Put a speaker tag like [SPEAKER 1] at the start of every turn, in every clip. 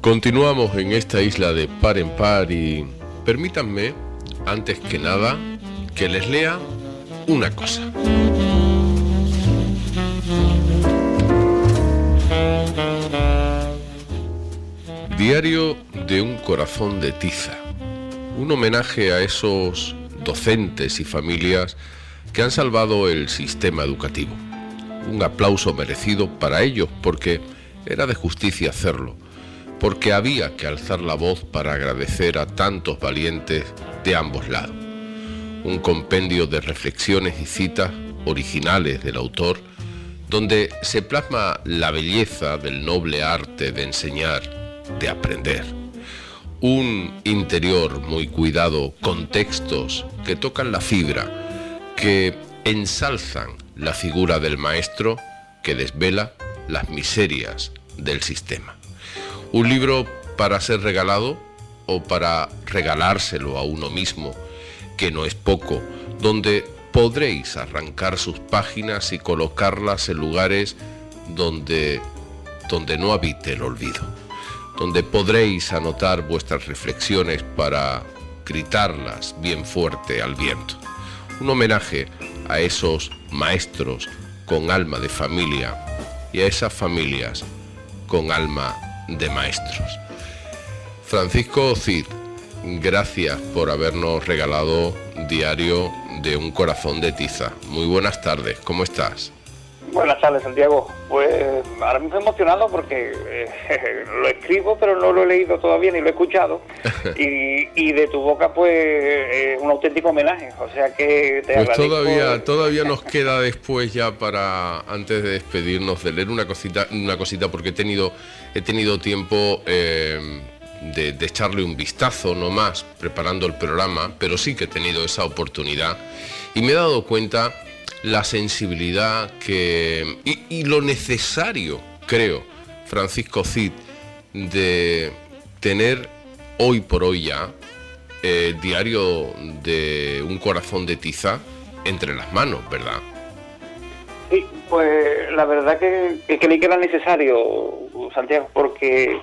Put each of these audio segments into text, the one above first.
[SPEAKER 1] Continuamos en esta isla de par en par y permítanme, antes que nada, que les lea una cosa. Diario de un corazón de tiza. Un homenaje a esos docentes y familias que han salvado el sistema educativo. Un aplauso merecido para ellos porque era de justicia hacerlo, porque había que alzar la voz para agradecer a tantos valientes de ambos lados. Un compendio de reflexiones y citas originales del autor, donde se plasma la belleza del noble arte de enseñar, de aprender. Un interior muy cuidado, con textos que tocan la fibra, que ensalzan la figura del maestro, que desvela las miserias del sistema. Un libro para ser regalado o para regalárselo a uno mismo, que no es poco, donde podréis arrancar sus páginas y colocarlas en lugares donde no habite el olvido, donde podréis anotar vuestras reflexiones para gritarlas bien fuerte al viento. Un homenaje a esos maestros con alma de familia y a esas familias con alma de maestros. Francisco Cid, gracias por habernos regalado Diario de un corazón de tiza. Muy buenas tardes, ¿cómo estás?
[SPEAKER 2] Buenas tardes, Santiago. Pues ahora mismo emocionado porque lo escribo, pero no lo he leído todavía ni lo he escuchado. y de tu boca, pues, un auténtico homenaje. O sea que te
[SPEAKER 1] pues
[SPEAKER 2] agradezco.
[SPEAKER 1] Todavía nos queda después ya para, antes de despedirnos, de leer una cosita, porque he tenido tiempo de echarle un vistazo, no más, preparando el programa, pero sí que he tenido esa oportunidad y me he dado cuenta la sensibilidad y lo necesario, creo, Francisco Cid, de tener hoy por hoy ya Diario de un corazón de tiza entre las manos, ¿verdad?
[SPEAKER 2] Sí, pues la verdad que creí que era necesario, Santiago, porque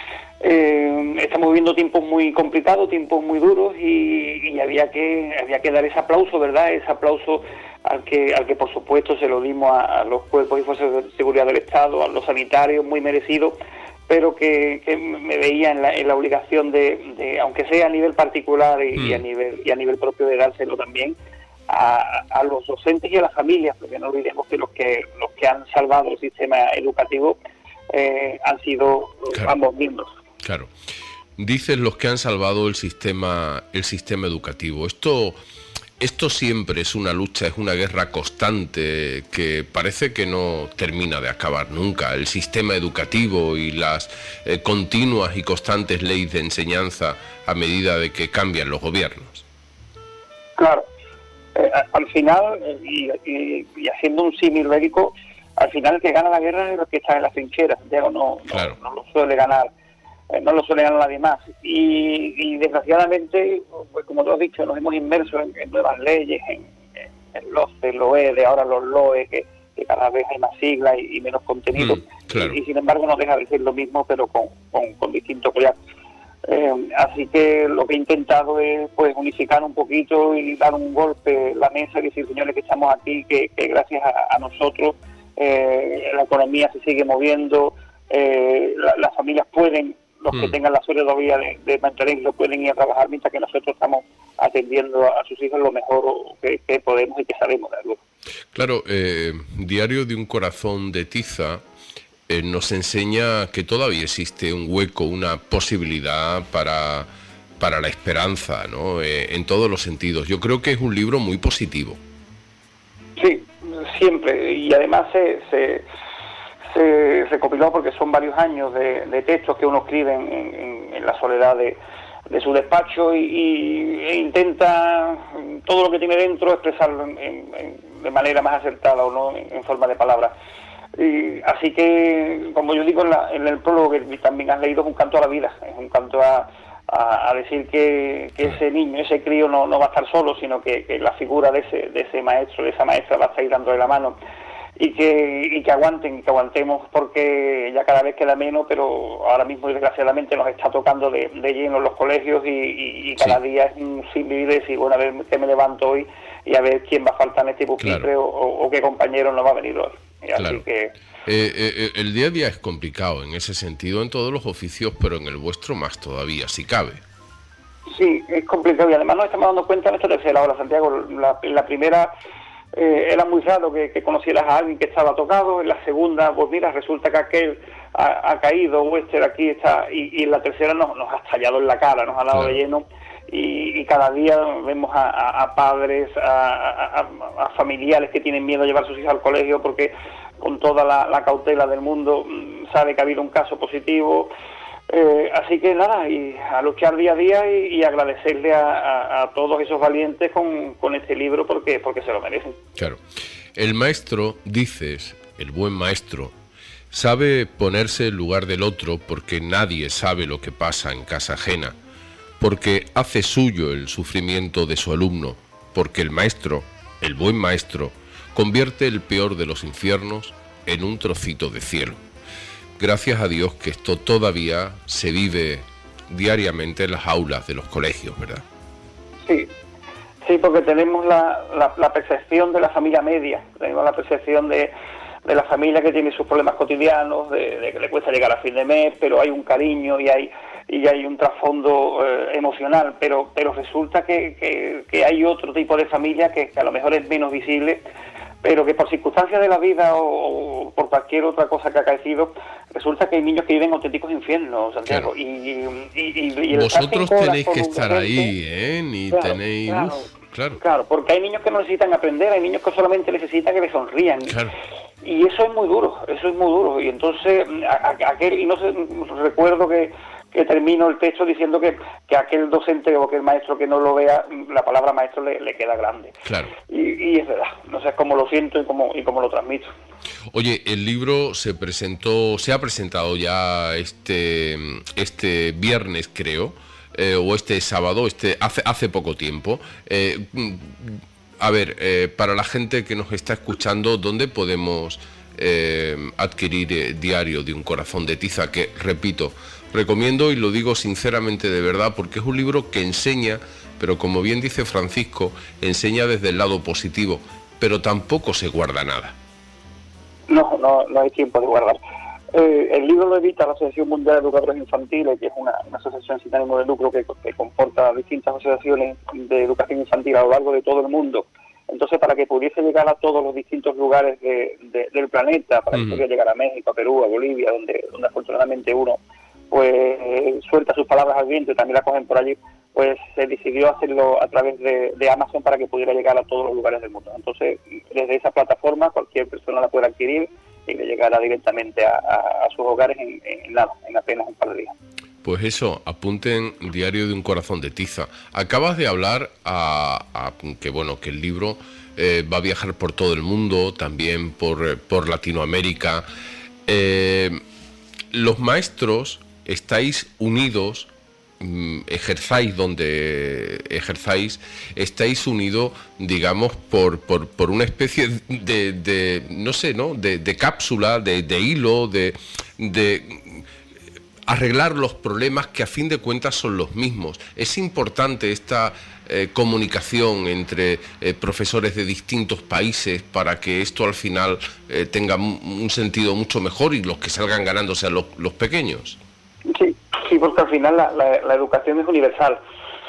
[SPEAKER 2] estamos viviendo tiempos muy complicados, tiempos muy duros y había que dar ese aplauso, ¿verdad? Ese aplauso al que por supuesto se lo dimos a los cuerpos y fuerzas de seguridad del Estado, a los sanitarios, muy merecido, pero que me veía en la obligación de aunque sea a nivel particular y a nivel propio, de dárselo también a los docentes y a las familias, porque no olvidemos que los que han salvado el sistema educativo han sido ambos miembros.
[SPEAKER 1] Claro. Dices los que han salvado el sistema educativo. Esto siempre es una lucha, es una guerra constante que parece que no termina de acabar nunca. El sistema educativo y las continuas y constantes leyes de enseñanza a medida de que cambian los gobiernos.
[SPEAKER 2] Claro. Al final, y haciendo un símil médico, al final el que gana la guerra es el que está en la trinchera. No lo suele ganar. No lo suele ganar nadie más. Y desgraciadamente, pues como tú has dicho, nos hemos inmerso en nuevas leyes, en los LOE, ahora los LOE, que cada vez hay más siglas y menos contenido.
[SPEAKER 1] Claro.
[SPEAKER 2] Y sin embargo no deja de ser lo mismo, pero con distinto collar. Así que lo que he intentado es pues unificar un poquito y dar un golpe en la mesa y decir, señores, que estamos aquí, que gracias a nosotros la economía se sigue moviendo, las familias pueden, los que tengan la suerte todavía de mantenerlo, pueden ir a trabajar, mientras que nosotros estamos atendiendo a sus hijos lo mejor que podemos y que sabemos darlo.
[SPEAKER 1] Claro, Diario de un corazón de tiza nos enseña que todavía existe un hueco, una posibilidad para la esperanza, ¿no? En todos los sentidos. Yo creo que es un libro muy positivo.
[SPEAKER 2] Sí, siempre. Y además se recopiló porque son varios años de textos que uno escribe en la soledad de su despacho e intenta todo lo que tiene dentro expresarlo de manera más acertada o no en forma de palabras. Así que, como yo digo en el prólogo que también has leído, es un canto a la vida, es un canto a decir que ese niño, ese crío no va a estar solo, sino que la figura de ese maestro, de esa maestra va a estar ahí dándole la mano. y que aguantemos, porque ya cada vez queda menos, pero ahora mismo desgraciadamente nos está tocando de lleno los colegios y cada día es un sin vivir de decir, bueno, a ver qué me levanto hoy y a ver quién va a faltar en este pupitre, o qué compañero no va a venir hoy. Así que
[SPEAKER 1] el día a día es complicado en ese sentido, en todos los oficios, pero en el vuestro más todavía, si cabe.
[SPEAKER 2] Sí, es complicado, y además nos estamos dando cuenta en esta tercera hora, Santiago. La primera era muy raro que conocieras a alguien que estaba tocado. En la segunda, pues mira, resulta que aquel ha caído, o este de aquí está, y en la tercera nos ha estallado en la cara, nos ha dado de lleno, y cada día vemos a padres, a familiares que tienen miedo a llevar a sus hijos al colegio porque con toda la cautela del mundo sabe que ha habido un caso positivo. Así que nada, y a luchar día a día y agradecerle a todos esos valientes con este libro porque se lo merecen.
[SPEAKER 1] Claro. El maestro, dices, el buen maestro, sabe ponerse en lugar del otro porque nadie sabe lo que pasa en casa ajena, porque hace suyo el sufrimiento de su alumno, porque el maestro, el buen maestro, convierte el peor de los infiernos en un trocito de cielo. Gracias a Dios que esto todavía se vive diariamente en las aulas de los colegios, ¿verdad?
[SPEAKER 2] Sí, porque tenemos la percepción de la familia media, tenemos la percepción de la familia que tiene sus problemas cotidianos, de que le cuesta llegar a fin de mes, pero hay un cariño y hay un trasfondo emocional, pero resulta que hay otro tipo de familia que a lo mejor es menos visible, pero que por circunstancias de la vida o por cualquier otra cosa que ha acaecido, resulta que hay niños que viven auténticos infiernos, Santiago.
[SPEAKER 1] Claro.
[SPEAKER 2] Y
[SPEAKER 1] vosotros tenéis que estar ahí, Ni tenéis...
[SPEAKER 2] Claro, porque hay niños que no necesitan aprender, hay niños que solamente necesitan que les sonrían.
[SPEAKER 1] Claro.
[SPEAKER 2] Y eso es muy duro, y entonces recuerdo que termino el texto diciendo que aquel docente o aquel maestro que no lo vea, la palabra maestro le queda grande.
[SPEAKER 1] Claro.
[SPEAKER 2] Y es verdad, no sé cómo lo siento y cómo lo transmito.
[SPEAKER 1] Oye, el libro se ha presentado ya este viernes, creo, o este sábado, hace poco tiempo. A ver, para la gente que nos está escuchando, ¿dónde podemos adquirir Diario de un corazón de tiza? Que, repito, recomiendo y lo digo sinceramente de verdad, porque es un libro que enseña, pero como bien dice Francisco, enseña desde el lado positivo, pero tampoco se guarda nada.
[SPEAKER 2] No hay tiempo de guardar. El libro lo edita la Asociación Mundial de Educadores Infantiles, que es una asociación sin ánimo de lucro que comporta distintas asociaciones de educación infantil a lo largo de todo el mundo. Entonces, para que pudiese llegar a todos los distintos lugares del planeta, para que pudiera llegar a México, a Perú, a Bolivia, donde afortunadamente uno pues suelta sus palabras al viento y también la cogen por allí, pues se decidió hacerlo a través de Amazon para que pudiera llegar a todos los lugares del mundo. Entonces, desde esa plataforma cualquier persona la puede adquirir y le llegará directamente a sus hogares en apenas un par de días.
[SPEAKER 1] Pues eso, apunten Diario de un corazón de tiza. Acabas de hablar que el libro va a viajar por todo el mundo, también por Latinoamérica. Los maestros estáis unidos, ejerzáis donde ejerzáis, estáis unidos, digamos, por una especie de no sé, ¿no? De cápsula, de hilo, de arreglar los problemas que a fin de cuentas son los mismos. Es importante esta comunicación entre profesores de distintos países para que esto al final tenga un sentido mucho mejor y los que salgan ganando sean los pequeños.
[SPEAKER 2] Sí, porque al final la educación es universal.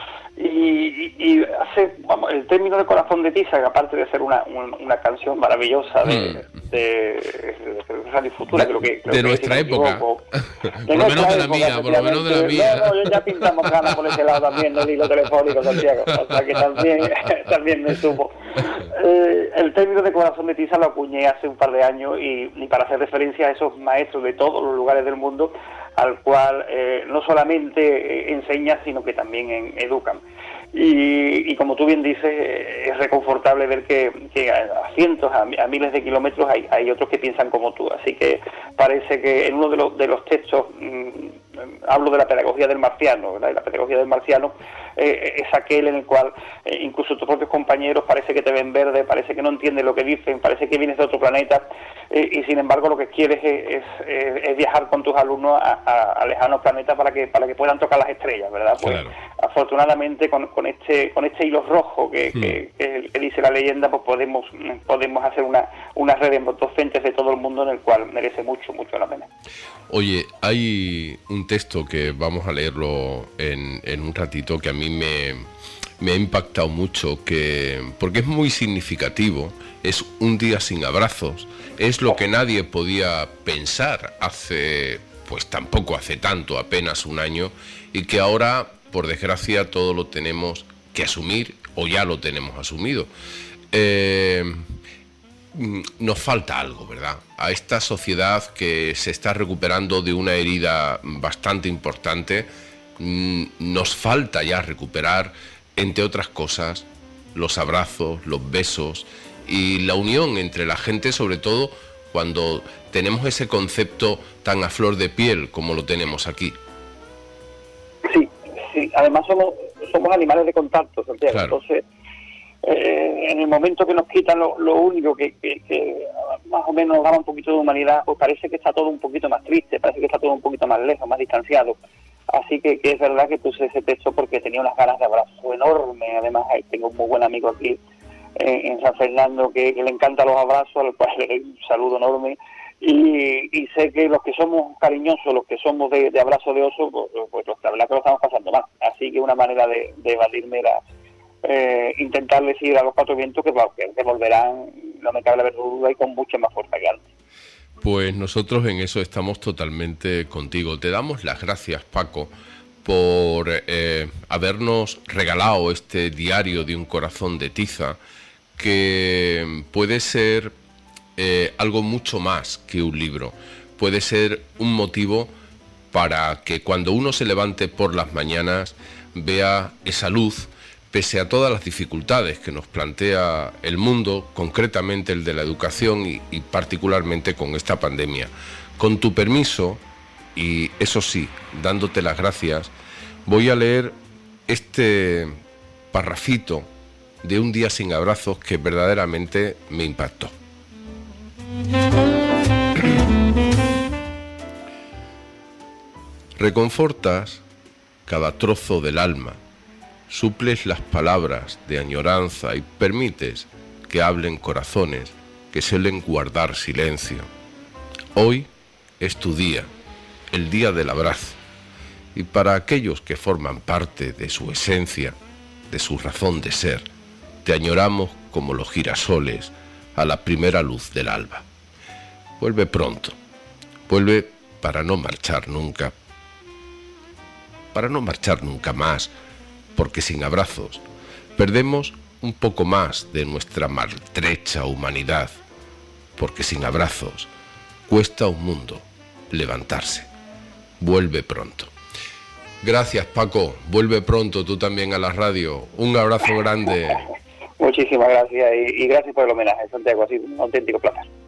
[SPEAKER 2] Y el término de corazón de tiza, que aparte de ser una canción maravillosa de Radio Futura, creo que
[SPEAKER 1] de nuestra época, por lo menos de la mía,
[SPEAKER 2] yo ya pintamos ganas por ese lado también del hilo telefónico, Santiago, o sea que también me supo. El término de corazón de tiza lo acuñé hace un par de años y para hacer referencia a esos maestros de todos los lugares del mundo al cual no solamente enseñan, sino que también educan. Y como tú bien dices, es reconfortable ver que a cientos, a miles de kilómetros hay otros que piensan como tú. Así que parece que en uno de los textos hablo de la pedagogía del marciano, ¿verdad? Y la pedagogía del marciano es aquel en el cual incluso tus propios compañeros parece que te ven verde, parece que no entienden lo que dicen, parece que vienes de otro planeta, y sin embargo lo que quieres es viajar con tus alumnos a lejanos planetas para que puedan tocar las estrellas, ¿verdad? Pues
[SPEAKER 1] Claro.
[SPEAKER 2] afortunadamente con este hilo rojo que dice la leyenda, pues podemos hacer una red de docentes de todo el mundo, en el cual merece mucho la pena.
[SPEAKER 1] Oye, hay un texto que vamos a leerlo en un ratito, que a mí me ha impactado mucho, porque es muy significativo. Es un día sin abrazos. Es lo que nadie podía pensar tampoco hace tanto, apenas un año, y que ahora, por desgracia, todo lo tenemos que asumir, o ya lo tenemos asumido. Nos falta algo, ¿verdad? A esta sociedad que se está recuperando de una herida bastante importante, nos falta ya recuperar, entre otras cosas, los abrazos, los besos y la unión entre la gente, sobre todo cuando tenemos ese concepto tan a flor de piel como lo tenemos aquí.
[SPEAKER 2] Sí, además somos animales de contacto, Santiago. Claro. Entonces, en el momento que nos quitan lo único que más o menos nos daba un poquito de humanidad, pues parece que está todo un poquito más triste, parece que está todo un poquito más lejos, más distanciado. Así que es verdad que puse ese texto porque tenía unas ganas de abrazo enorme. Además, tengo un muy buen amigo aquí en San Fernando que le encantan los abrazos, al cual le doy un saludo enorme. Y sé que los que somos cariñosos, los que somos de abrazo de oso, pues la verdad que lo estamos pasando mal. Así que una manera de evadirme era intentar decir a los cuatro vientos que volverán, no me cabe la duda, y con mucha más fuerza que antes.
[SPEAKER 1] Pues nosotros en eso estamos totalmente contigo. Te damos las gracias, Paco, por habernos regalado este diario de un corazón de tiza, que puede ser algo mucho más que un libro. Puede ser un motivo para que cuando uno se levante por las mañanas vea esa luz, pese a todas las dificultades que nos plantea el mundo, concretamente el de la educación y particularmente con esta pandemia. Con tu permiso, y eso sí, dándote las gracias, voy a leer este parrafito de Un día sin abrazos que verdaderamente me impactó. Reconfortas cada trozo del alma, suples las palabras de añoranza y permites que hablen corazones que suelen guardar silencio. Hoy es tu día, el día del abrazo, y para aquellos que forman parte de su esencia, de su razón de ser, te añoramos como los girasoles a la primera luz del alba. Vuelve pronto, vuelve para no marchar nunca más, porque sin abrazos perdemos un poco más de nuestra maltrecha humanidad, porque sin abrazos cuesta un mundo levantarse. Vuelve pronto. Gracias, Paco, vuelve pronto tú también a la radio. Un abrazo grande.
[SPEAKER 2] Muchísimas gracias y gracias por el homenaje, Santiago, ha sido un auténtico placer.